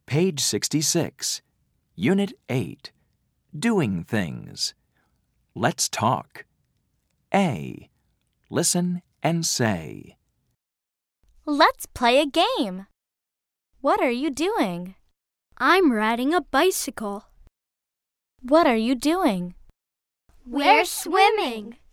Page 66, Unit 8, Doing Things. Let's talk. A. Listen and say. Let's play a game. What are you doing? I'm riding a bicycle. What are you doing? We're swimming.